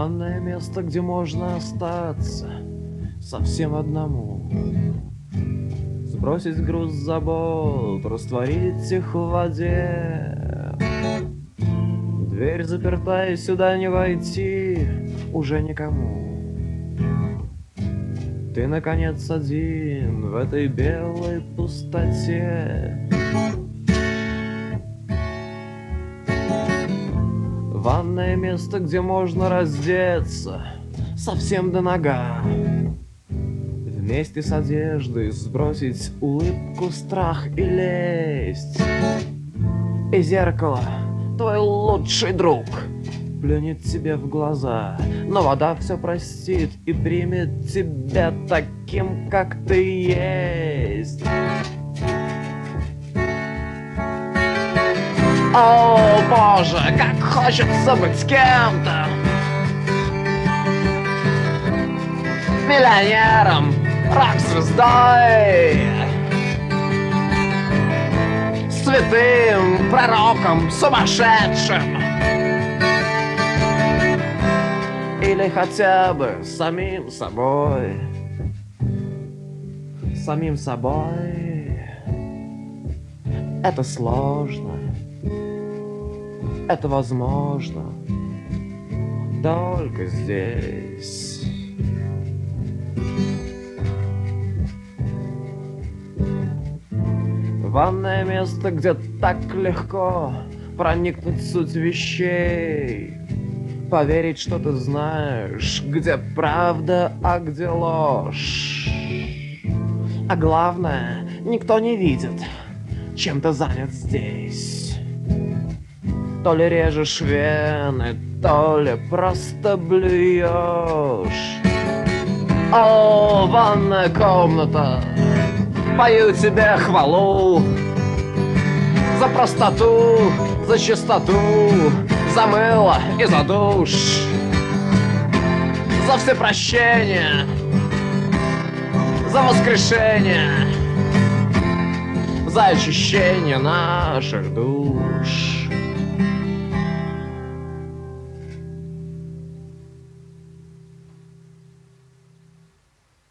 Ванное место, где можно остаться совсем одному. Сбросить груз забот, растворить их в воде. Дверь заперта, и сюда не войти уже никому. Ты, наконец, один в этой белой пустоте. Ванное место, где можно раздеться совсем до нога. Вместе с одеждой сбросить улыбку, страх и лесть. И зеркало, твой лучший друг, плюнет тебе в глаза, но вода все простит и примет тебя таким, как ты есть. О, Боже, как хочется быть с кем-то. Миллионером, рок-звездой, святым, пророком, сумасшедшим. Или хотя бы самим собой. Самим собой. Это сложно. Это возможно только здесь. Ванное место, где так легко проникнуть в суть вещей. Поверить, что ты знаешь, где правда, а где ложь. А главное, никто не видит, чем ты занят здесь. То ли режешь вены, то ли просто блюешь. О, ванная комната, пою тебе хвалу за простоту, за чистоту, за мыло и за душ, за все прощения, за воскрешение, за очищение наших душ.